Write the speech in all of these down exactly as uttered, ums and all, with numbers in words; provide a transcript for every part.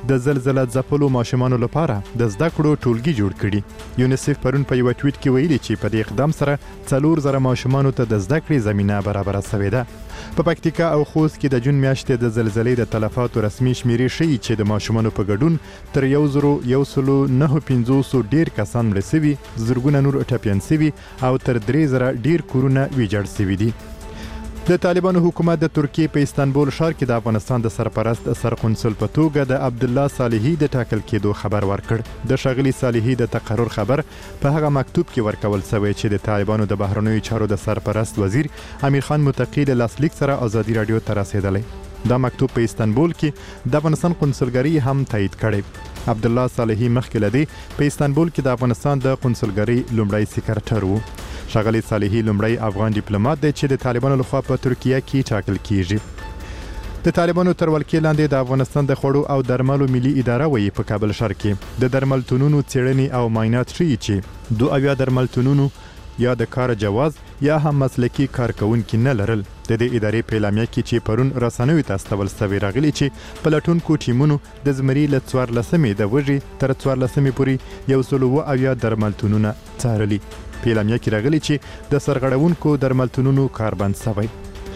د زلزلې ځپلو ماشومانو لپاره د زده کړو ټولګي جوړ کړي. یونیسف پرون په یو ټویټ کې ویلي چې په دې اقدام سره څلور زره ماشومانو ته د زده کړې زمینه برابره شوې ده. په پکتیکا او خوست کې د جون میاشتې د زلزلې د تلفاتو رسمي شمیرې ښیي چې د ماشومانو په ګډون تر یو زرو یو سلو نهه پنځوس ډیر کسان مړه شوي، زرګونه نور ټپیان شوي او تر درې زره ډیر کورونه ویجاړ شوي دي. د طالبانو حکومت د ترکیې په استانبول ښار کې د افغانستان د سرپرست سرقنصل په توګه د عبدالله صالحي د ټاکل کېدو خبر ورکړ. د ښاغلي صالحي د تقرر خبر په هغه مکتوب کې ورکول شوی چې د طالبانو د بهرنیو چارو د سرپرست وزیر امیر خان متقي له لاسلیک سره ازادي راډیو ته رسېدلی. دا مکتوب په استانبول کې د افغانستان قنصلګرۍ هم تایید کړی. عبدالله صالحي مخکې له دې په استانبول کې د افغانستان د قنصلګرۍ لومړی سکرټر و. ښاغلي صالحي لومړی افغان ډیپلوماټ دی چې د طالبانو لخوا په ترکیه کې ټاکل کیږي. د طالبانو تر ولکې لاندې د افغانستان د خوړو او درملو ملي اداره وایي په کابل ښار کې د درملتونونو څېړنې او معاینات ښیي چې دوه اویا درملتونونو یا د کار جواز یا هم مسلکي کارکونکي نه لرل. د دې ادارې په اعلامیه کې چې پرون رسنیو ته استول شوی راغلي چې پلټونکو ټیمونو د زمري له څوارلسمې د وژې تر څوارلسمې پورې یو سل اوه اویا درملتونونه څارلي. په اعلامیه کې راغلي چې د سرغړونکو درملتونونو کار بند شوی.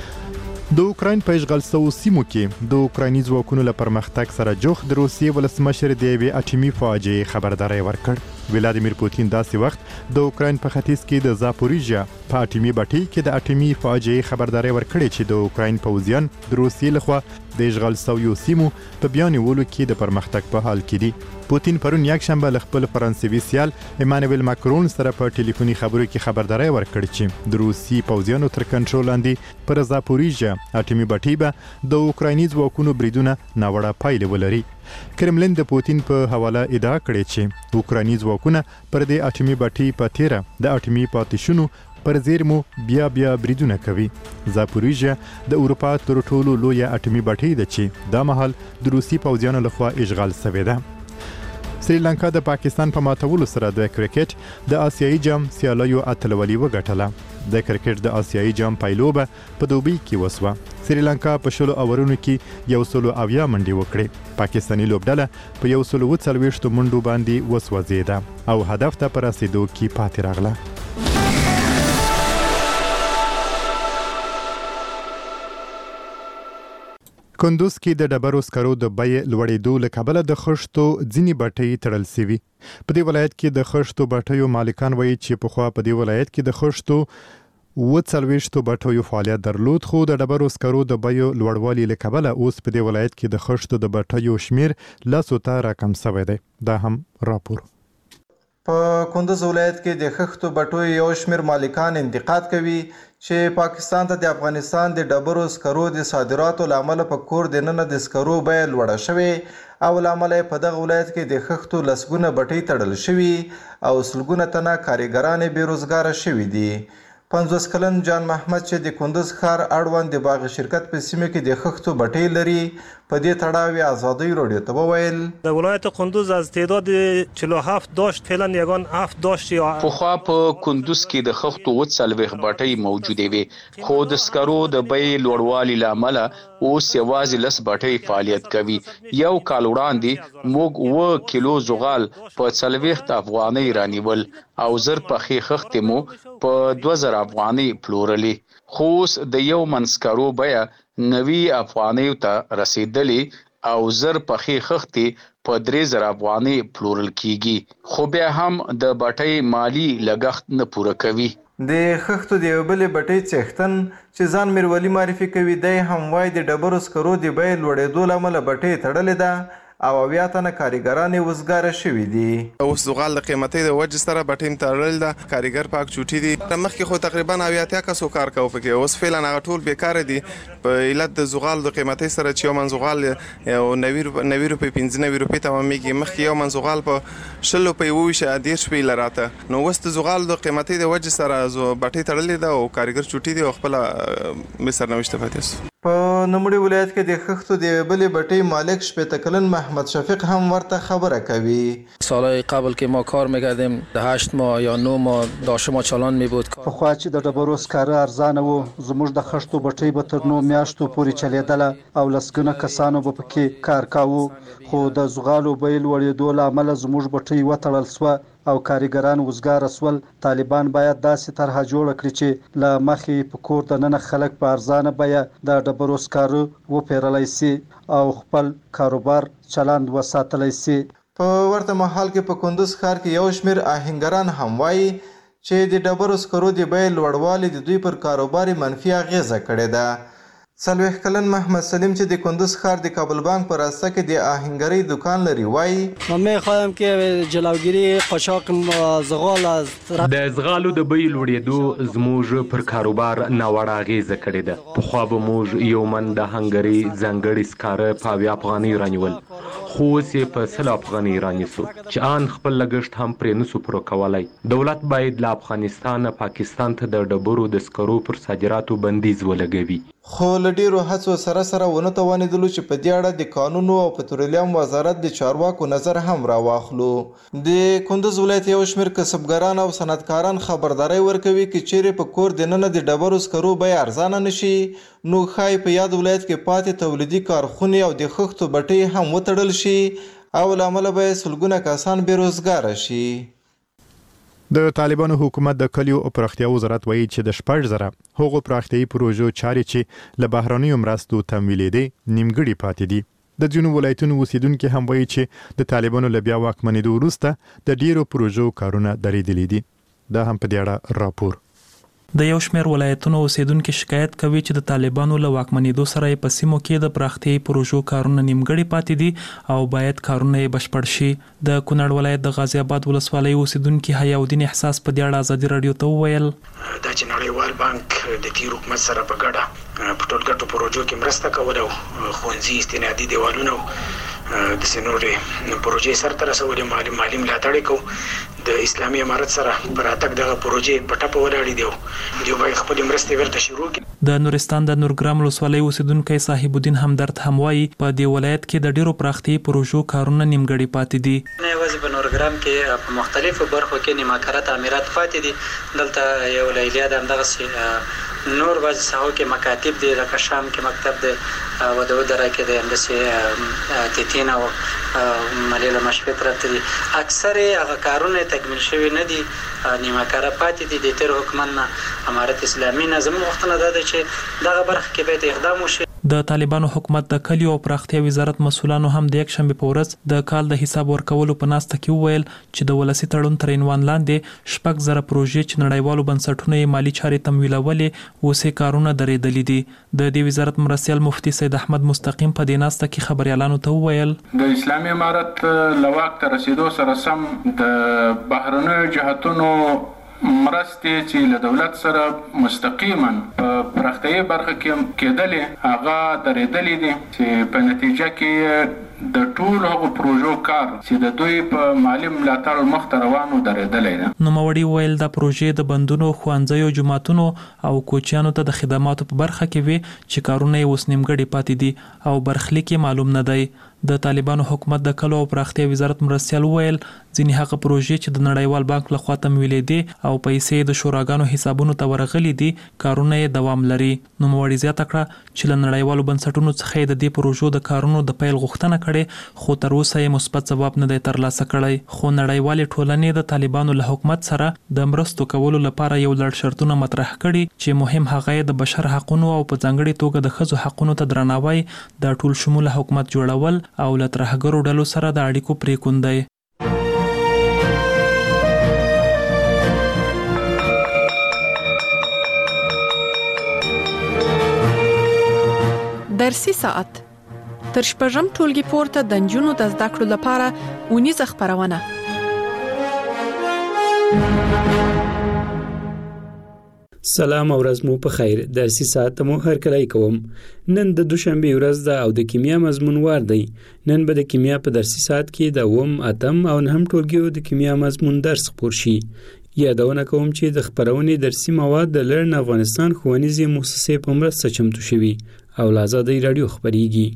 د اوکراین په اشغال شوو سیمو کې د اوکرایني ځواکونو له پرمختګ سره جوخ د روسیې ولسمشر د یوې اټومي فاجعې خبرداری ورکړ. ولادیمیر پوتین داسې وخت د اوکراین په ختیځ کې د زاپوریژیا په اټومي بټۍ کې د اټومي فاجعې خبرداری ورکړې چې د اوکراین پوځیان د روسیې لخوا د اشغال شویو سیمو په بیا نیولو کې د پرمختګ په حال کې دي. پوتین پرون یکشنبه له خپل فرانسوي سیال ایمانویل ماکرون سره په ټلیفوني خبرو کې خبرداری ورکړ چې د روسي پوځیانو تر کنټرول لاندې پر زاپوریژیا اټومي بټۍ به د اوکرایني ځواکونو بریدونه ناوړه پایلې ولري. کرملین د پوتین په حواله ادعا کړې چې اوکرایني ځواکونه پر دې اټومي بټۍ په تیره د اټومي پاتې شونو پر زیرمو بیا بیا بریدونه کوي. زاپوریژیا د اروپا تر ټولو لویه اټومي بټۍ ده چې دا مهال د روسي پوځیانو لخوا اشغال شوې ده. سریلانکا د پاکستان په ماتولو سره د کرکټ د آسیایي جام سیالیو اتلولي وګټله. د کرکټ د آسیایي جام پایلوبه په دوبۍ کې وسوه. سریلانکا په شلو اورونو کې یو سلو اویا منډې وکړې. پاکستاني لوبډله په یو سلو اوه څلوېښتو منډو باندې وسوځېده او هدف ته په رسېدو کې پاتې راغله. کندوز کې د ډبرو سکرو د بیې لوړېدو له کبله د خښتو ځینې بټۍ تړل شوي. په دې ولایت کې د خښتو بټیو مالکان وایي چې پخوا په دې ولایت کې د خښتو اوه څلوېښتو بټیو فعالیت درلود، خو د ډبرو سکرو د بیو لوړوالي له کبله اوس په دې ولایت کې د خښتو د بټیو شمیر لسو ته راکم شوی دی. دا هم راپور. په کندوز ولایت کې د خښتو بټیو یو شمیر مالکان انتقاد کوي چې پاکستان ته د افغانستان د ډبرو سکرو د صادراتو له امله په کور دننه د سکرو بیه لوړه شوې او له امله په دغه ولایت کې د خښتو لسګونه بټۍ تړل شوي او سلګونه تنه کارګران یې بېروزګاره شوي دي. پنځوس کلن جان محمد چې د کندوز ښار اړوند د باغ شرکت په سیمه کې د خښتو بټۍ لري په دې تړاو یې ازادۍ راډیو ته وویل در ولایت کندوز از تعداد چهل و هفت داشت فعلا یگان هفت داشت. پخوا په کندوز کې د خښتو اوه څلوېښت بټۍ موجودې وې، خو د سکرو د بیې لوړوالي له امله اوس یوازې لس بټۍ فعالیت کوي. یو کال وړاندې موږ اوه کیلو زغال په څلوېښت افغانۍ رانیول او زر پخې خښتې مو په دوه زره افغانۍ پلورلې، خو اوس د یو من سکرو بیه نوي افغانیو ته رسیدلی او زر پخې خښتې په درې زره افغانۍ پلورل کیږي، خو بیا هم د بټۍ مالی لګښت نه پوره کوي. د خښتو د یو بلې بټۍ څښتن چې ځان میرولي معرفي کوي دی هم وایي د ډبرو سکرو د بیې لوړېدو له امله بټۍ تړلې ده او اویا تنه کارګران یې وزګاره شوي دي. اوس زغال د قیمتۍ د وجې سره بټۍ م تړلې ده، کارګر پاک چوټي دي. مخکې خو تقریبا اویا اتیا کسو کار کوو پکې، اوس فعلا هغه ټول بیکاره دي په علت د زغال د قیمتۍ سره چې یو من زغال یو نوي روپۍ پنځه نوي روپۍ تمامېږي. مخکې یو من زغال په شل روپۍ اوه ویشت دېرش روپۍ له راته، نو اوس د زغال د قیمتۍ د وجې سره بټۍ تړلې ده او کارګر چوټي دي او خپله بې سرنوشته پاتې سو. په نوموړي ولایت کې د خښتو د یوې بلې بټۍ مالک شپېته کلن محمد شفیق هم ورته خبره کوي. سالهای قبل که ما کار میکردیم هشت ماه یا نه ماه داشت ما چالان میبود. پخوا چې د ډبرو سکاره ارزانه وو زموږ د خښتو بټۍ به تر نو میاشتو پورې چلیدله او لسګونه کسانو به پکې کار کاوه، خو د زغالو بیې لوړېدو له امله زموږ بټۍ وتړل سوه او کارګران وزګاره سول. طالبان باید داسې طرحه جوړه کړي چې له مخې په کور دننه خلک په ارزانه بیه د ډبرو سکاره وپیرلی سي او خپل کاروبار چلند وساتلی سي. په ورته مهال کې په کندوز ښار کې یو شمېر آهنګران هم وایي چې د ډبرو سکرو د بیې لوړوالی د دوی پر کاروبار منفي اغیزه کړې ده. څلوېښت کلن محمد سلیم چې د کندوز ښار د کابل بانک په راسته کې د آهنګرۍ دکان لري وایي من میخوایم که جلوگیری قاچاق زغال از د زغالو د بیې لوړېدو زموږ پر کاروبار ناوړه اغیزه کړې ده. پخوا به موږ یو من د آهنګرۍ ځانګړي سکاره په اویا افغانۍ رانیول، خو اوس یې په سل افغانۍ رانیسو چې ان خپل لګښت هم پرې نسو پوره کولی. دولت باید له افغانستانه پاکستان ته د ډبرو د سکرو پر صادراتو بندیز ولګوي. خو له ډیرو هڅو سره سره ونه توانېدلو چې په دې اړه د قانونو او پترولیم وزارت د چارواکو نظر هم راواخلو. د کندوز ولایت یو شمېر کسبګران او صنعتکاران خبرداری ورکوي که چیرې په کور دننه د ډبرو سکرو بیه ارزانه نشي نو ښایي په یاد ولایت کې پاتې تولیدي کارخونې او د خښتو بټۍ هم وتړل شي او له امله به یې سلګونه کسان بېروزګاره شي. د طالبانو حکومت د کلیو او پراختیا وزارت وایي چې د شپږ زره هغو پراختیایي پروژو چارې چې له بهرنیو مرستو تمویلېدې نیمګړې پاتې دي. د ځینو ولایتونو اوسیدونکي هم وایي چې د طالبانو له بیا واکمنېدو وروسته د ډیرو پروژو کارونه درېدلي دي. دا هم په دې اړه راپور. د یو شمېر ولایتونو اوسیدونکي شکایت کوي چې د طالبانو له واکمنېدو سره یې په سیمو کې د پراختیایي پروژو کارونه نیمګړي پاتې دي او باید کارونه یې بشپړ شي. د کونړ ولایت د غازي آباد ولسوالۍ اوسیدونکي حیاءالدین احساس په دې اړه ازادي راډیو ته وویل دا چې نړیوال بانک د تیر حکومت سره په ګډه په ټولګټو پروژو کې مرسته کوله او ښوونځي استنادي دیوالونه د سینورې پروژې سره تر رسولې مالی مالی ملاتړ کو د اسلامي امارت سره پر اتک دغه پروژې په ټاپه ولاړې دی دی باید خپل مرستې ورته شروع کړي. د نورستان د نورګرام ولسوالۍ اوسیدونکی صاحب الدین همدرد هم وایي په دې ولایت کې د ډیرو پراختیایي پروژو کارونه نیمګړي پاتې دي. نه یوازې په نورګرام کې په مختلفو برخو کې نیماکاره تعمیرات پاتې دي. دلته یو لیلیا د همدغسې نور بعضې ساحو کې مکاتب دي لکه شام کې مکتب دی ودودره کې دی همداسې تیتین او ملیله مشفق راته دي. اکثر هغه کارونه تکمیل شوي نه دي، نیماکاره پاتې دي. د تیر حکومت نه امارت اسلامي نه زموږ غوښتنه دا ده چې دغه برخه کې باید اقدام وشي. د طالبانو حکومت د کلیو او پراختیا وزارت مسولانو هم د یک شنبه په ورځ د کال د حساب ورکولو په ناسته کې وویل چې د ولسی تړون تر عنوان لاندې شپږ زره پروژې چې نړیوالو بنسټونو یې مالی چارې تمویلولې اوسې کارونه درېدلي دي. د دې وزارت مرستیال مفتي سید احمد مستقیم په دې ناسته کې خبريالانو ته وویل د اسلامي امارت له واک ته رسیدو سره سم د بهرنیو جهاتونو مرستې چې له دولت سره مستقیما په پراختیایي برخه کې کېدلې هغه درېدلې دي چې په نتیجه کې د ټول هغو پروژو کار چې د دوی په مالی ملاتړ مخته روانو درېدلې ده. نوموړي ویل د پروژې د بندونو ښوونځیو جوماتونو او کوچیانو ته د خدماتو په برخه کې وي چې کارونه یې اوس نیمګړي پاتې دي او برخلیک یې معلوم نه دی. د طالبانو حکومت د کلو او پراختیا وزارت مرستیال ویل ځینې هغه پروژې چې د نړیوال بانک لخوا تمویلېدې او پیسې د شوراګانو حسابونو ته ورغلي دي کارونه یې دوام لري. نوموړي زیاته کړه چې له نړیوالو بنسټونو څخه یې د دې پروژو د کارونو د پیل غوښتنه کړې خو تر اوسه یې مثبت ځواب نه دی ترلاسه کړی. خو نړیوالې ټولنې د طالبانو له حکومت سره د مرستو کولو لپاره یو لړ شرطونه مطرح کړي چې مهم هغه یې د بشر حقونو او په ځانګړي توګه د ښځو حقونو ته درناوی، د ټول شموله حکومت جوړول او له ترهګرو ډلو سره د اړیکو پریکون دی. درسي ساعت تر شپږم ټولګي پورته د نجونو د زده کړو لپاره اونیزه خبرونه. سلام او ورځ مو په خیر. درسي ساعت مو هر کله کوم. نن د دوشنبه ورځ ده او د کیمیا مضمون وار دی. نن به د کیمیا په درسي ساعت کې د اووم، اتم او نهم ټولګیو د کیمیا مضمون درس خپور شي. یادونه کوم چې د خبرونې درسي مواد د لرن افغانستان ښوونیزې مؤسسې په مرسته چمتو شوي او له ازادۍ راډیو خپرېږي.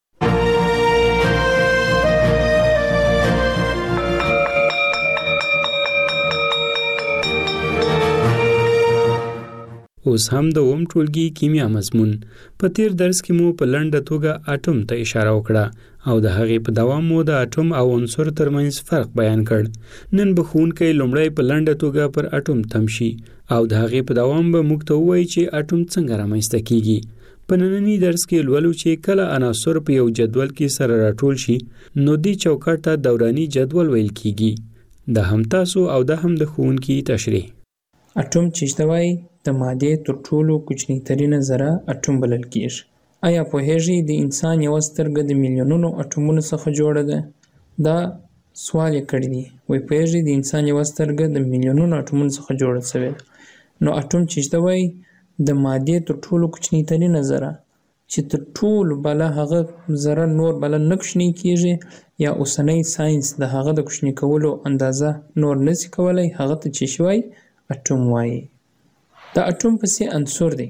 اوس هم د اوم ټولګي کیمیا مضمون په تیر درس کې مو په لنډه توګه اټوم ته اشاره وکړه او د هغې په دوام مو د اټوم او عنصر ترمنځ فرق بیان کړ. نن به ښوونکی لومړی په لنډه توګه پر اټوم تم شي او د هغې په دوام به موږ ته ووایي چې اټوم څنګه رامنځته کیږي. په ننني درس کې لولو چې کله عناصر په یو جدول کې سره راټول شي نو دې چوکاټ ته دوراني جدول ویل کیږي. دا هم تاسو او دا هم د ښوونکي تشریح. اټوم چې ته وایي د مادې تر ټولو کوچنی ترینه ذره اټوم بلل کیږي. آیا پوهیږئ د انسان یوه سترګه د میلیونونو اټومونو څخه جوړه ده؟ دا سوال یې کړی دی. وایي پوهیږئ د انسان یوه سترګه د میلیونونو اټومونو څخه جوړه شوې ده. نو اټوم چې ته وایي د مادې تر ټولو کوچنی ترینه ذره چې تر ټولو بله هغه ذره نور بله نه کوچنی کیږي یا اوسنی ساینس د هغه د کوچني کولو اندازه نور نشي کولی، هغه ته چې شي وایي اټوم وایي. د اټوم پسې عنصر دی.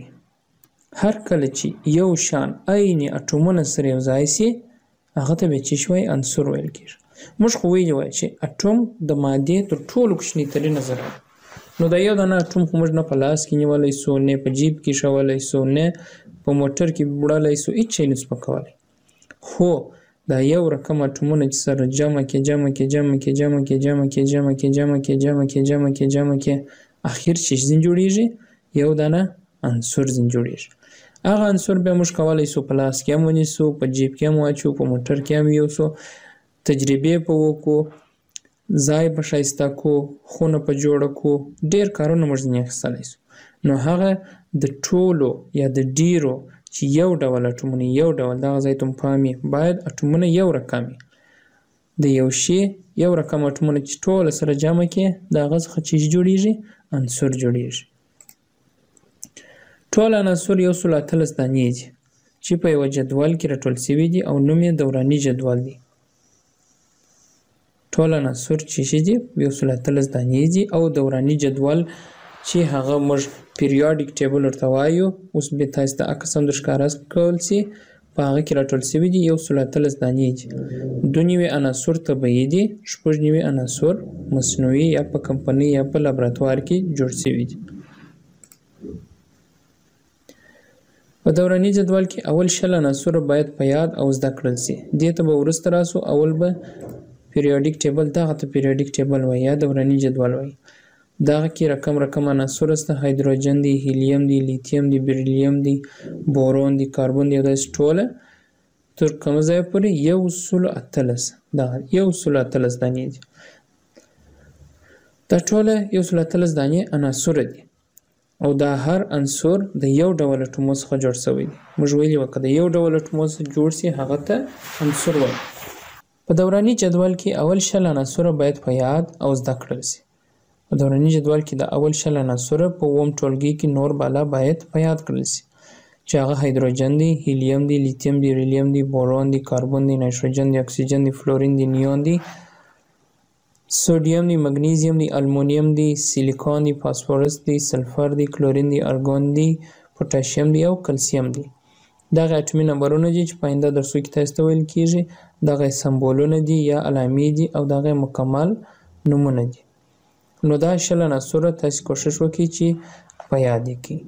هر کله چې یو شان عیني اټومونه سره یو ځای سي هغه ته به چې شوی عنصر ویل کېږي. موږ خو ویلي وای چې اټوم د مادې تر ټولو کوچني ترینه ذره ده. نو دا یو دانه اټوم خو موږ نه په لاس کې نیولی سو، نه په جیب کې ایښولی سو، نه په موټر کې وړلی سو، هېڅ شی نسو پکولی. خو دا یو رقم اټومونه چې سره جمع کې جمع کې جمع کې جمع کې جمع کې جمع کې جمع کې جمع کې جمع کې جمع کې اخر چې ځین جوړیږي یو دانه عنصر ځین جوړیږي. هغه عنصر بیا موږ کولی سو په لاس کې هم ونیسو، په جیب کې هم واچو، په موټر کې هم یوسو، تجربې په وکړو، ځای په ښایسته کو، خونه په جوړه کو، ډېر کارونه موږ ځینې اخیستلی سو. نو هغه د ټولو یا د ډېرو چې یو ډول اټومونه یو ډول دغه ځای ته مو پام وي باید اټومونه یو رقم وي. د یو شي یو رقم اټومونه چې ټوله سره جمع کړې د هغه څخه چې جوړیږي عنصر جوړیږي. ټول عناصر یو سل اتلس دانې دي چې په یوه جدول کې راټول شوي دي او نوم یې دوراني جدول دی. ټول عناصر چې شي دي یو سل اتلس دانې دي او دوراني جدول چې هغه موږ پیریاډیک ټیبل ورته وایو، اوس بیا تاسو ته عکس هم در ښکاره کول سي، په هغه کې راټول شوي دي یو سل اتلس دانې دي. دوه نوي عناصر طبیعي دي، شپږ نوي عناصر مصنوعي یا په کمپنۍ یا په لابراتوار کې جوړ شوي دي. په دوراني جدول کې اول شل عناصر باید په یاد او زده کړل سي. دې ته به وروسته راسو. اول به پیریاډیک ټیبل، دغه ته پیریاډیک ټیبل وایي یا دوراني جدول وایي. دغه کې رقم رقم عناصر سته، هایدروجن دی، هیلیم دی، لیتیم دی، بریلیم دی، بورون دی، کاربن دی او داسې ټوله تر کومه ځایه پورې یو سل اتلس دغه یو سل اتلس دانې دي. دا ټوله یو سل اتلس دانې عناصر دي او دا هر عنصر د یو ډول اټومو څخه جوړ شوی دی. موږ ویلي وه که د یو ډول اټومو څخه جوړ سي هغه ته عنصر وایي. په دوراني جدول کې اول شل عناصر باید په یاد او زده کړل سي. په دوراني جدول کې د اول شل عناصر په اووم ټولګي کې نور بالا باید په یاد کړل سي چې هغه هایدروجن دی، هیلیم دی، لیتیم دی، ریلیم دی، بورون دی، کاربن دی، نایتروجن دی، اکسیجن دی، فلورین دی، نیون دی، سوډیم دی، مګنیزیم دی، المونیم دی، سیلیکون دی، فاسفورس دی، سلفر دی، کلورین دی، ارګون دی، پوټاشیم دی او کلسیم دی. دغه اټومي نمبرونه دي چې په آینده درسو کې تاسو ته ویل کېږي. دغه سمبولونه دي یا علامې دي او دغه مکمل نومونه دي. نو دا شل عناصر تاسو کوشش وکړئ چې په یاد یې کړئ.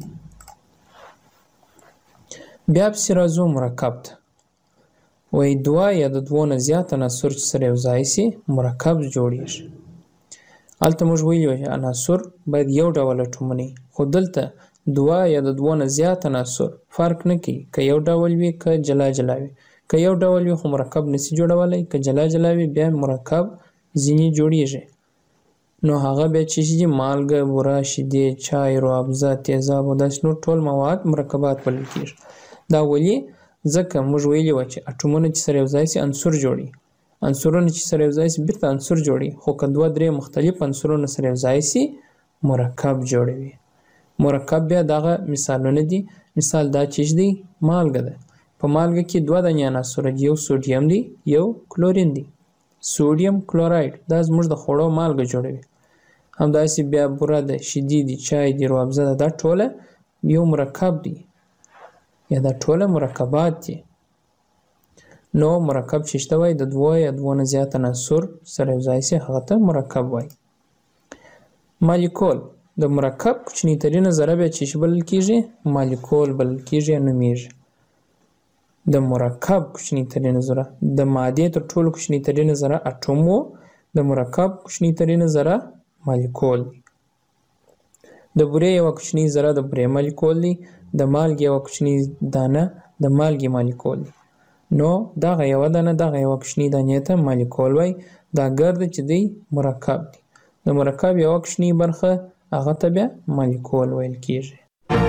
بیا پسې راځو مرکب ته. وایي دوه یا د دوو نه زیات عناصر چې سره یو ځای سي مرکب جوړیږي. هلته موږ ویلي وو چې عناصر باید یو ډول اټومونه وي، خو دلته دوه یا د دوو نه زیات عناصر فرق نه کوي که یو ډول وي که جلا جلا وي. که یو ډول وي خو مرکب نسي جوړولی، که جلا جلا وي بیا مرکب ځینې جوړیږي. نو هغه بیا چې دي مالګه، بوره، شیدې، چای، روابزه، تیزاب او داسې نور ټول مواد مرکبات بلل کېږي. دا ولې؟ ځکه موږ ویلي وه چې اټومونه چې سره یو ځای سي عنصر جوړي، عنصرونه چې سره یو ځای سي بیرته عنصر جوړي، خو که دوه درې مختلف عنصرونه سره یو ځای سي مرکب جوړوي. مرکب بیا دغه مثالونه دي. مثال دا چې دی مالګه ده. په مالګه کې دوه دانې عناصر دي، یو سوډیم دی یو کلورین دی. سوډیم کلوراید دا زموږ د خوړو مالګه جوړوي. همداسې بیا بوره ده، شیدې دي، چای دی، روابزه ده، دا ټوله یو مرکب دی. یا دا ټوله مرکبات دي. نو مرکب چې شته وای د دوه یا دوه نه زیات عناصر سره یو ځای سي هغه ته مرکب وای. مالیکول د مرکب کوچنی ترینه ذره بیا چې بلل کیږي مالیکول بلل کیږي یا نومیږي. د مرکب کوچنی ترینه ذره د مادې تر ټولو کوچنی ترینه ذره اټوم و، د مرکب کوچنی ترینه ذره مالیکول دی. د بورې یوه کوچنی ذره د بورې مالیکول دی، د مالګې یوه کوچنی دانه د مالګې مالیکول دی. نو دغه یوه دانه دغه یوه کوچني دانې ته مالیکول وایي. دا ګرد چې دی مرکب دی. د مرکب یوه کوچني برخه هغه ته بیا مالیکول ویل کیږي.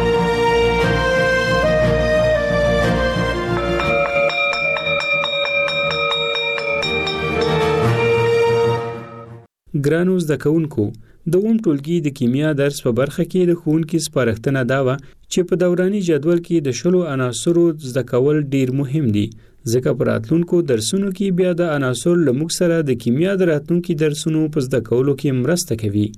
ګرانو زده کوونکو، د اووم ټولګي د کیمیا درس په برخه کې د ښوونکي سپارښتنه دا وه چې په دوراني جدول کې د شلو عناصرو زده کول ډیر مهم دي، ځکه په راتلونکو درسونو کې بیا د عناصرو له موږ سره د کیمیا د راتلونکي درسونو په زده کولو کې مرسته کوي.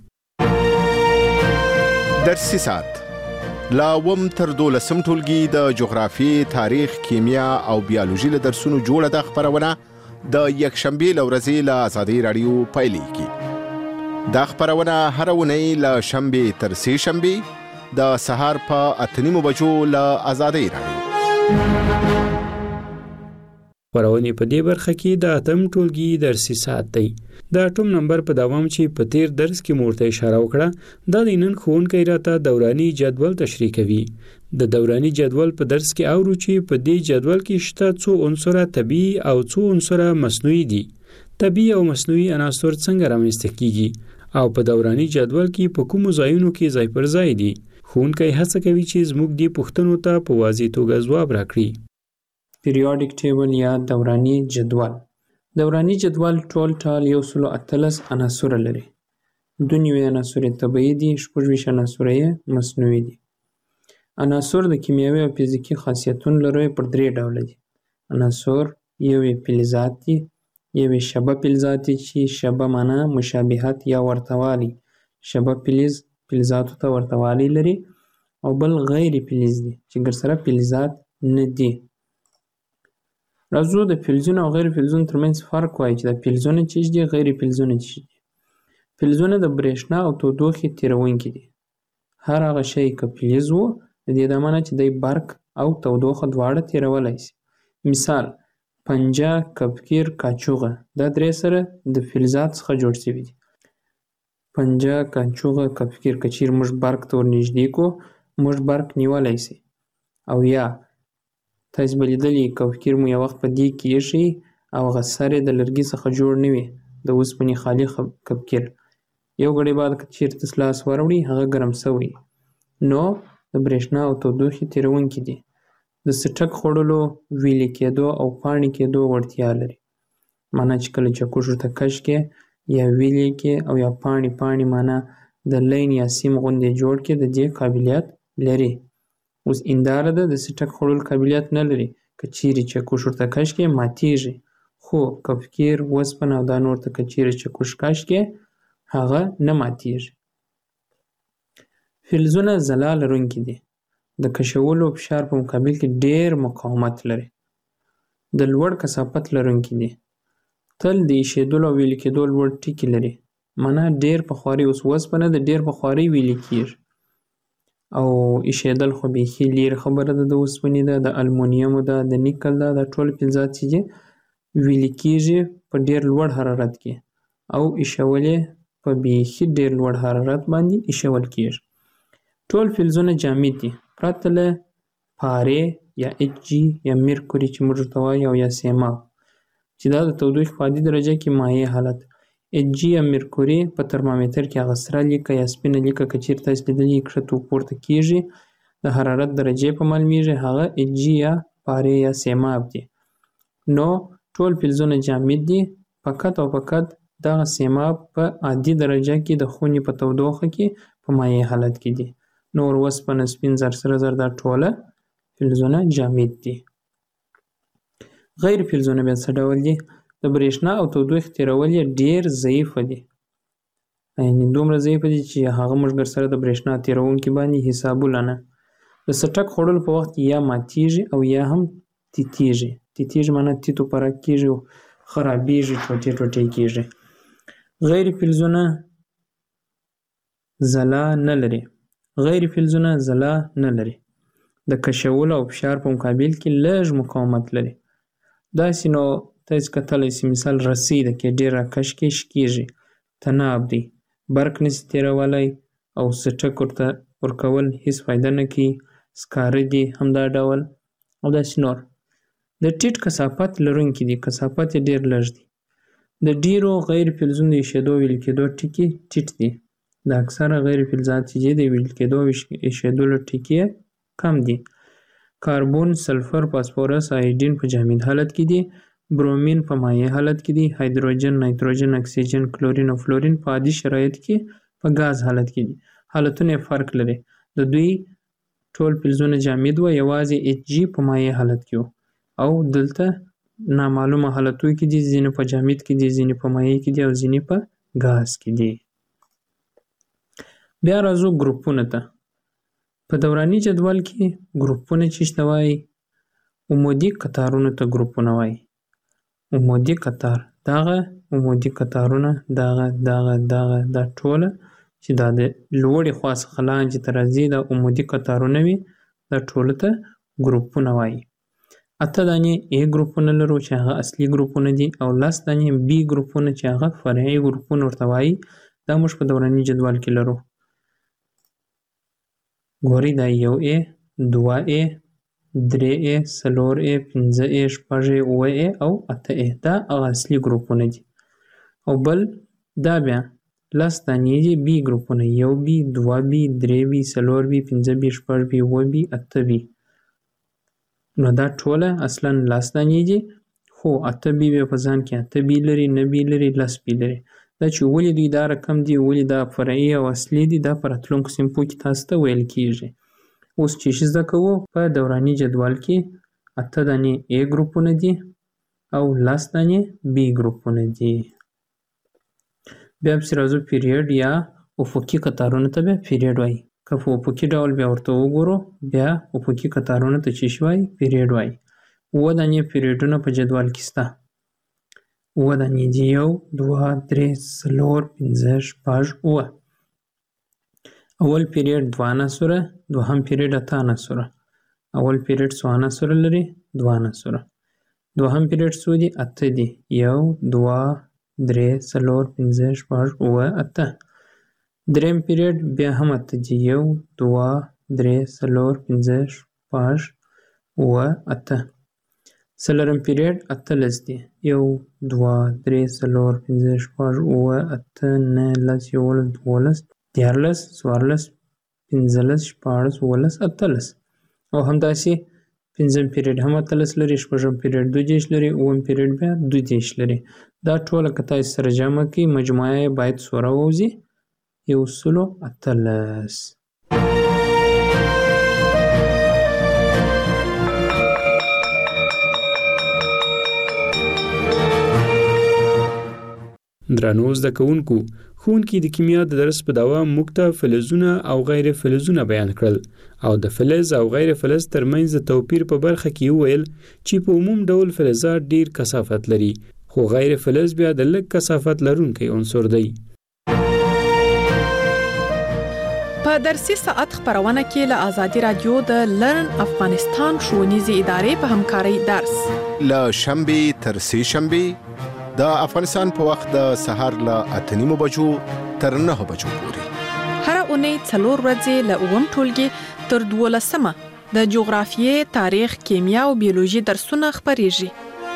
درسي ساعت لا اووم تر دولسم ټولګي د جغرافیې، تاریخ، کیمیا او بیولوژي له درسونو جوړه ده خپرونه د یکشنبې له ورځې له ازادۍ راډیو پیلېږي. دا خپرونه هره اونۍ له شنبې تر سې شنبې د سهار په اته نیمو بجو له ازادۍ راډیو. خپرونې په دې برخه کې د اتم ټولګي درسي ساعت دی. د اټوم نمبر په دوام چې په تیر درس کې مو ورته اشاره وکړه، دا د نن ښوونکی راته دوراني جدول تشریح کوي. د دوراني جدول په درس کې اورو چې په دې جدول کې شته څو عنصره طبیعي او څو عنصره مصنوعي دي. طبیعي او مصنوعي عناصر څنګه رامنځته کیږي او په دوراني جدول کې په کومو ځایونو کې ځای پر ځای دي. ښوونکی هڅه کوي چې زموږ دې پوښتنو ته په واضح توګه ځواب راکړي. پیریوډیک ټیبل یا دوراني جدول. دوراني جدول ټول ټال یو سلو اتلس عناصر لري. دوه نوي عناصر طبیعي دي، شپږ ویشت عناصر یې مصنوعي دي. عناصر د کیمیاوي او فزیکي خاصیتونو لري پر درې ډوله دي. عناصر یو یې فلزات دي، یو یې شبه فلزات دي چې شبه معنا مشابهت یا ورتهوالی. شبه فلز فلزاتو ته ورتهوالی لري، او بل غیر فلز دي چې ګرسره فلزات نه دي. راځو د فلزونو او غیر فلزونو ترمنځ فرق وایي چې د فلزونه څه دي، غیر فلزونه څه دي. فلزونه د برېښنا او تودوخې تیروونکي دي. هر هغه شی که فلز و د دې د معنی چې دی برق او تودوخه دواړه تیرولی شي. مثال پنجه، کپکیر، کاچوغه دا درې سره د فلزات څخه جوړ شوي دي. پنجه، کاچوغه، کپکیر که چیرې موږ برق ته ورنږدې کړو موږ برق نیولی شي. او یا تاسې به لیدلي کپکیر مو یو وخت په دیګ کې ایښي او هغه سر یې د لرګي څخه جوړ نه وي، د اوسپنې خالي کپکیر. یو ګړی بعد که چیرې تاسې لاس واړوئ هغه ګرم شوی، نو د برېښنا او تودوخې تیروونکي دي. د څټک خوړلو، ویلې کېدو او پاڼې کېدو وړتیا لري. معنا چې کله چکش ورته کش کې یا ویلې کې او یا پاڼې پاڼې معنا د لین یا سیم غوندې جوړ کې د دې قابلیت لري. اوس انداره ده د څټک خوړلو قابلیت نه لري، که چیرې چکش ورته کش کې ماتیږي، خو کپکیر، اوسپنه او دا نور ته که چیرې چکش کش کې هغه نه ماتیږي. فلزونه ځلا لرونکي دي. د کشولو فشار په مقابل کې ډیر مقاومت لري. د لوړ کثافت لرونکي دي. تل د ایشېدلو او ویلې کېدو لوړ ټکي لري. معنا ډیر په خواري، اوس اوسپنه د ډیر په خواري ویلې کېږي او ایشېدل خو بیخي لرې خبره ده. د اوسپنې ده، د المونیمو ده، د نیکل ده، دا ټول فلزات چې دي ویلې کېږي په ډیر لوړ حرارت کې او ایشول یې په بیخي ډیر لوړ حرارت باندې ایشول کېږي. ټول فلزونه جامد دي پرته له پارې یا اچ جي یا میرکوري چې موږ ورته وایو او یا سیماب چې دا د تودوخې په عادي درجه کې مایع حالت. اچ جي یا میرکوري په ترمامیتر کې هغه سره لیکه یا سپینه لیکه که چیرې تاسې لیدلي کښته پورته کېږي د حرارت درجې په معلومیږي، هغه اچ جي یا پارې یا سیماب دي. نو ټول فلزونه جامد دي، فقط او فقط دغه سیماب په عادي درجه کې د خونې په تودوخه کې په مایع حالت کې دي. نور اوسپنه، سپین زر، سره زر دا ټوله فلزونه جامد دي. غیر فلزونه بیا څه ډول دي؟ د برېښنا او تودوخې تیرول یې ډېر ضعیفه دي، یعنې دومره ضعیفه دي چې هغه موږ ورسره د برېښنا تیروونکي باندې حسابونه نه. د سټک خوړلو په وخت یا ماتیږي او یا هم تیتیږي. تیتیږي معنی تیتو پرک کیږي او خرابیږي، ټوټې ټوټې کیږي. غیر فلزونه ځلا نه لري. غیر فلزونه ځلا نه لري. د کشولو او فشار په مقابل کې لږ مقاومت لري. داسې نو تاسې کتلی سي مثال رسۍ ده کې ډېر راکش کې شکېږي، تناب دی، برق نسي تېرولی او سټک ورته ورکول هېڅ فایده نه کوي. سکاره دي همدا ډول او داسې نور. د ټیټ کثافت لرونکي دي، کثافت یې ډېر لږ دی. د ډېرو غیر فلزونو د ایښېدو ویل کېدو ټکي ټیټ دي. د اکثره غیر فلزات چې دي د ویل کېدو ایښېدو ټکي یې کم دي. کاربون، سلفر، فاسفورس، آیډین په جامد حالت کې دي. برومین په مایع حالت کې دي. هایدروجن، نایتروجن، اکسیجن، کلورین او فلورین په عادي شرایطو کې په ګاز حالت کې دي. حالتونه یې فرق لري. د دوی ټول فلزونه جامد و، یوازې ایچ جي په مایع حالت کې و او دلته نامعلومه حالتونو کې دي، ځینې په جامد کې دي، ځینې په مایع کې دي او ځینې په ګاز کې دي. بیا راځو ګروپونو ته. په دوراني جدول کې ګروپونه چې شته وایي، عمودي قطارونو ته ګروپونه وایي. عمودي قطار دغه عمودي قطارونه دغه دغه دغه دا ټوله چې دا د لوړې خوا څخه لاندې ته راځي دا عمودي قطارونه وي، دا ټولو ته ګروپونه وایي. اته دانې A ګروپونه لرو چې هغه اصلي ګروپونه دي او لس دانې B ګروپونه چې هغه فرعي ګروپونه ورته وایي. دا موږ په دوراني جدول کې لرو. ګورئ دا یو A، دوه A، درې A، څلور A، پنځه A، شپږ A، اووه A او اته A. دا هغه اصلي ګروپونه دي. او بل دا بیا لس دانې دي B ګروپونه، یو B، دوه B، درې B، څلور B، پنځه B، شپږ B، اووه B، اته B. نو دا ټوله اصلا لس دانې دي، خو اته B په ځان کې اته B لري، نه B لري، لس B لري. دا چې ولې دوی دا رقم دي، ولې دا فرعي او اصلي دي، دا په راتلونکو صنفو کې تاسو ته ویل کېږي. اوس چې زده کوو په دوراني جدول کې اته دانې A ګروپونه دي او لس دانې B ګروپونه دي. بیا پسې راځو پیریډ یا افقي قطارونو ته بیا پیریډ وایي. که په افقي ډول بیا ورته وګورو بیا افقي قطارونو ته چې شي وایي پیریډ وایي. اووه دانې پیریډونه په جدول کې شته. اووه دانې دي، یو، دوه، درې، څلور، پنځه، شپږ، اووه. اول پیریډ دوه عناصره، دوهم پیریډ اته عناصره. اول پیریډ څو عناصره لري؟ دوه عناصره. دوهم پیریډ څو دي؟ اته دي، یو، دوه، درې، څلور، پنځه، شپږ، اووه، اته. دریم پیریډ بیا هم اته دي، یو، دوه، درې، څلور، پنځه، شپږ، اووه، اته. څلورم پیریډ اتلس دي، یو، دوه، درې، څلور، پنځه، شپږ، اووه، اته، نهه، لس، یولس، دولس، دیارلس، څوارلس، پنځلس، شپاړس، اوولس، اتلس. او همداسې پنځم پیریډ هم اتلس لري، شپږم پیریډ دوه دېرش لري، اووم پیریډ بیا دوه دېرش لري. دا ټوله که تاسې سره جمع کړئ مجموعه یې باید څو راووځي؟ یو سلو اتلس. درنو زده کوونکو، ښوونکي د کیمیا د درس په دوام موږ ته فلزونه او غیر فلزونه بیان کړل او د فلز او غیر فلز ترمنځ د توپیر په برخه کې وویل چې په عموم ډول فلزات ډیر کثافت لري خو غیر فلز بیا د لږ کثافت لرونکی عنصر دی. په درسي ساعت خبرونه کې له آزادي رادیو د لرن افغانستان ښوونیزې ادارې په همکارۍ درس له شنبې تر سې شنبې د افغانستان په وخت د سهار له اته نیمو بجو تر نهه بجو پورې هر اونۍ څلور ورځې له اووم ټولګي تر دولسمه د جغرافیې، تاریخ، کیمیا او بیولوژي درسونه خبرېږي.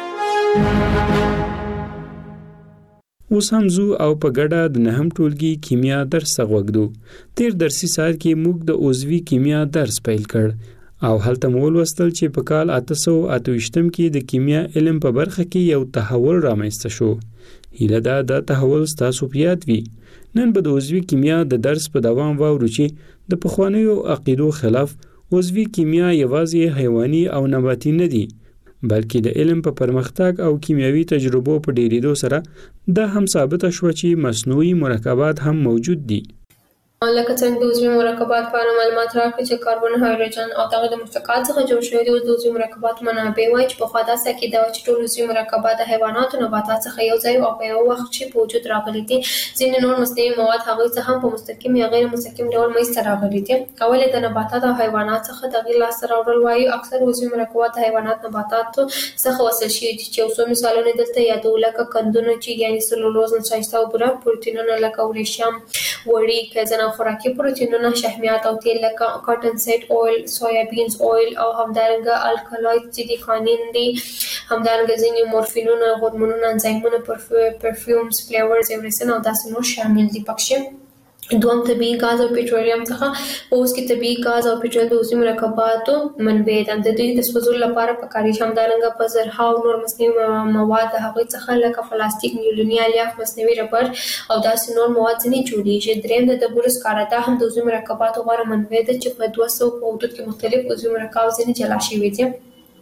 اوس هم زو او په ګډه د نهم ټولګي کیمیا درس غوږدو. تیر درسي ساعت کې موږ د عضوي کیمیا درس پیل کړ او هلته مو ولوستل چې په کال اته سوه اته ویشتم کې د کیمیا علم په برخه کې یو تحول رامنځته شو. هیله ده دا تحول ستاسو په یاد وي. نن به د عضوي کیمیا د درس په دوام واورو چې د پخوانیو عقیدو خلاف عضوي کیمیا یوازې حیواني او نباتي نه دي بلکې د علم په پرمختګ او کیمیاوي تجربو په ډیرېدو سره دا هم ثابته شوه چې مصنوعي مرکبات هم موجود دي. لکه څنګه د عضوي مرکبات په اړه معلومات راکړي چې کاربن، هایدروجن او دغه د مشتقات څخه جوړ شوي دي. د عضوي مرکبات منابع وایي چې پخوا داسې عقیده وه چې ټول عضوي مرکبات د حیواناتو نباتات څخه یو ځای او په یو وخت کې په وجود راغلي دي. ځینې نور مصنوعي مواد هغوی څه هم په مستقیم یا غیر مستقیم ډول منځته راغلي دي. اول د نباتات او حیوانات څخه تغییر لاسته راوړل وایي. اکثر عضوي مرکبات د حیوانات نباتاتو څخه وصل شوي دي چې یو څو مثالونه دلته یادو، لکه قندونه چې یعنې سلولوز، نشایسته او بوره، پروتینونه لکه وریشم، وړي، کیزن او خوراکي پروتینونه، شحمیات او تیل لکه کاټن سیډ اویل، سویابینز اویل او همدارنګه الکالوید چې دي کانین دي. همدارنګه ځینې مورفینونه، هورمونونه، انزایمونه، پرفیومز، فلیورز، ایورسن او داسې نور شامل دي پکې. دوم طبیعي غاز او پټرولیم څخه په اوس کې طبیعي غاز او پټرول د عضوي مرکباتو منبع ده. د دوی د سوځولو لپاره پکاري. همدارنګه په زرهاو نور مصنوعي مواد د هغوی څخه لکه پلاستیک، نیولوني الیاف، مصنوعي ربر او داسې نور مواد ځینې جوړیږي. دریم د ډبرو سکاره، دا هم د عضوي مرکباتو غوره منبع ده چې په دوه سوه په حدود کې مختلف عضوي مرکبات ځینې جلا شوي دي.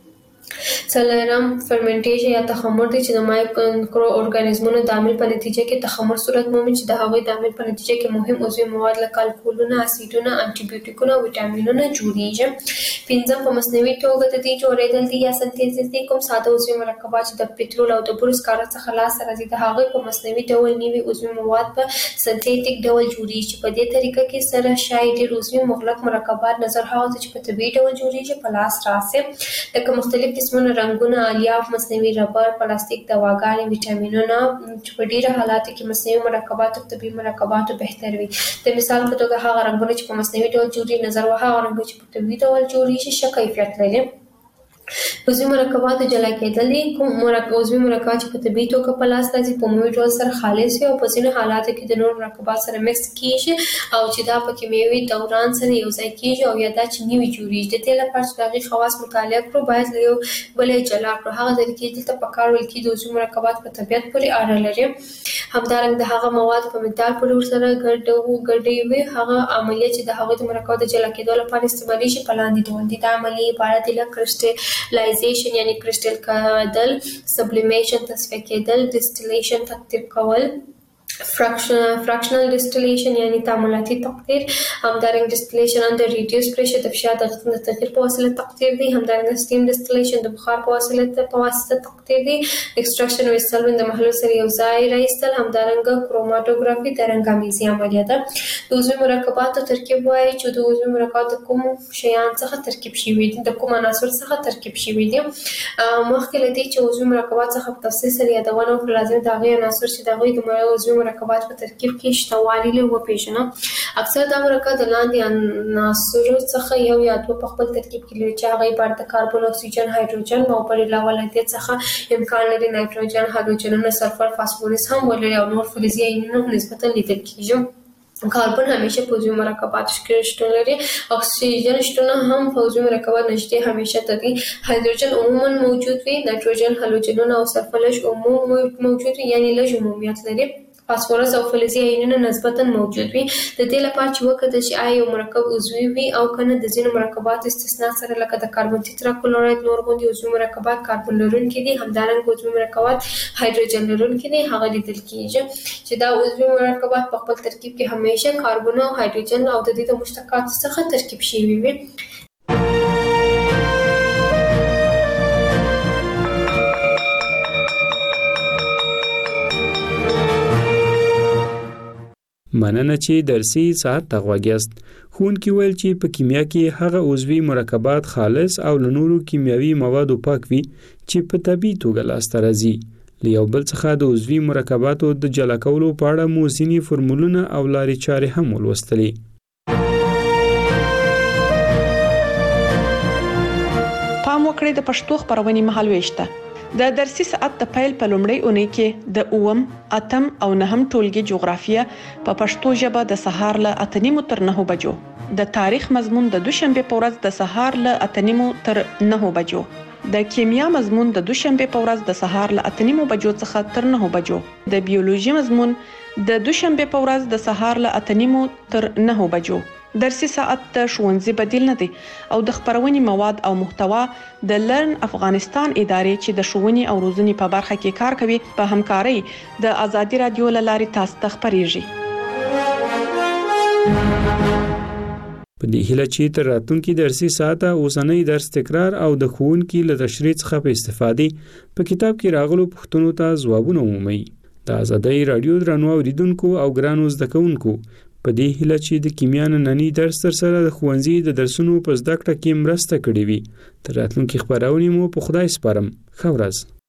څلورم فرمنټیشن یا تخمر دی چې د مایکرو ارګانیزمونو د عامل په نتیجه کې تخمر صورت مومي چې د هغوی د عامل په نتیجه کې مهم عضوي مواد لکه الکولونه، اسیدونه، انټي بیوټیکونه او ویټامینونه جوړیږي. پنځم په مصنوعي توګه د دې جوړېدل دي یا سنتیز دي. کوم ساده عضوي مرکبات چې د پټرول او د بورو سکاره څخه لاسته راځي د هغوی په مصنوعي ډول نوي عضوي مواد په سنتیټیک ډول جوړیږي. په دې طریقه کې سره شاید ډېر عضوي مغلق مرکبات نظر هغه چې په طبیعي ډول جوړیږي په لاس راسي، لکه مختلف قسمونه رنګونه، الیاف، مصنوعي ربر، پلاستیک، دواګانې، ویټامینونه چې په ډیره حالاتو کې مصنوعي مرکبات او طبیعي مرکبات بهتر وي. د مثال په توګه هغه رنګونه چې په مصنوعي ډول جوړي نظر و هغه رنګونه چې په طبیعي ډول جوړیږي ښه کیفیت لري. عضوي مرکبات جلا کېدل دي. کوم مرکب عضوي مرکبات چې په طبیعي توګه په لاس راځي په عمومي ډول سره خالص وي او په ځینو حالاتو کې د نور مرکبات سره مکس کیږي او چې دا په کیمیاوي دوران سره یو ځای کیږي او یا دا چې نوي جوړیږي. د دې لپاره چې د هغې خواص مطالعه کړو باید له یو بل یې جلا کړو. هغه ځای کې دلته په کار ویل کېږي د عضوي مرکبات په طبیعت پورې اړه لري. همدارنګه د هغه مواد په مقدار پورې ورسره ګډې وي. هغه عملیه چې د هغوی د مرکباتو د جلا کېدو لپاره استعمالیږي په لاندې ډول دي. دا عملیې عبارت دي له کرسټلایزیشن یعنی کرسټل کېدل، سبلیمیشن تصفیه کېدل، ډسټیلیشن تقطیر کول، فراکشنل ډسټیلیشن یعنی تعاملاتي تقطیر، همدارنګه ډسټیلیشن اندر ریډیوس پریشر د فشار د تغییر په وسیله تقطیر دی. همدارنګه سټیم ډسټیلیشن د بخار په وسیله په واسطه تقطیر دی. ایکسټراکشن او سلوین د محلول سره یو ځای راایستل. همدارنګه کروماتوګرافي د رنګامیزي عملیه ده. د عضوي مرکباتو ترکیب وایي چې د عضوي مرکباتو کوم شیان څخه ترکیب شوي دي، د کوم عناصر څخه ترکیب شوي دي. مخکې له دې چې عضوي مرکبات څخه په تفصیل سره یادونه وکړو لازم د هغې عناصر چې د هغوی د عضوي مرکبات په ترکیب کې شته والي له وپېژنو. اکثر دا مرکب د لاندې عناصرو څخه یو یا دوه په خپل ترکیب کې لري چې هغه عبارت د کاربن، اکسیجن، هایدروجن او پر علاوه له دې څخه امکان لري نایتروجن، هالوجنونه، سلفر، فاسفورس هم ولري او نور فلزي آیونونه نسبتا لیدل کېږي. کاربن همیشه په عضوي مرکباتو کې شتون لري. اکسیجن شتون هم په عضوي مرکبات نږدې همیشه تدي. هایدروجن عموما موجود وي. نایتروجن، هالوجنونه او سلفر لږ عموم موجود وي یعنی لږ عمومیت لري. فاسفورس او فلزي آیونونه نسبتا موجود وي. د دې لپاره چې وکړو چې آیا یو مرکب عضوي وي او کنه د ځینو مرکباتو استثناء سره لکه د کاربن تیترا کلوراید نور غوندي عضوي مرکبات کاربن لرونکي دي. همدارنګه عضوي مرکبات هایدروجن لرونکي دي. هغه لیدل کېږي چې دا عضوي مرکبات په خپل ترکیب کې همیشه کاربن او هایدروجن او د دې د مشتقاتو څخه ترکیب شوي وي. مننه چې درسي ساعت ته غوږیاست. ښوونکي ویل چې په کیمیا کې هغه عضوي مرکبات خالص او له نورو کیمیاوي موادو پاک وي چې په طبیعي توګه لاسته راځي. له یو بل څخه د عضوي مرکباتو د جلا کولو په اړه مو ځینې فورمولونه او لارې چارې هم ولوستلې. پام وکړئ د پښتو خبرونې مهالوېش ته. د درسي ساعت د پیل په لومړۍ اونۍ کې د اووم، اتم او نهم ټولګي جغرافیه په پښتو ژبه د سهار له اته نیمو تر نهو بجو، د تاریخ مضمون د دوشنبه په ورځ د سهار له اته نیمو تر نهو بجو، د کیمیا مضمون د دوشنبه په ورځ د سهار له اته نیمو بجو څخه تر نهو بجو، د بیولوژي مضمون د دوشنبه په ورځ د سهار له اته نیمو تر نهو بجو. درسي ساعت د ښوونځي بدیل نه دی او د خبرونې مواد او محتوا د لرن افغانستان ادارې چې د ښوونې او روزنې په برخه کې کار کوي په همکارۍ د ازادي رادیو له لارې تاسو ته خبرېږي. په دې هیله چې تر راتلونکي درسي ساعته اوسنۍ درس تکرار او د ښوونکي له تشریح څخه په استفادې په کتاب کې راغلو پوښتنو ته ځوابونه ومومئ. د آزادۍ راډیو درنو اوریدونکو او ګرانو زده کوونکو په دې هیله چې د کیمیا نننی درس تر سره د ښوونځي د درسونو په زده کړه کې مرسته کړې وي. تر راتلونکي خپرونې مو په خدای سپارم. ښه ورځ.